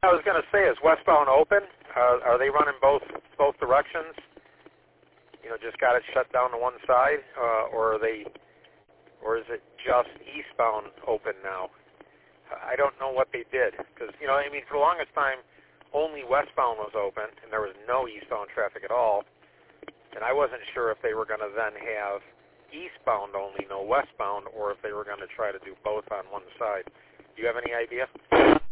I was going to say, is westbound open? Are they running both directions? You know, just got it shut down to one side, or is it just eastbound open now? I don't know what they did because, you know, I mean, for the longest time, only westbound was open and there was no eastbound traffic at all. And I wasn't sure if they were going to then have eastbound only, no westbound, or if they were going to try to do both on one side. Do you have any idea?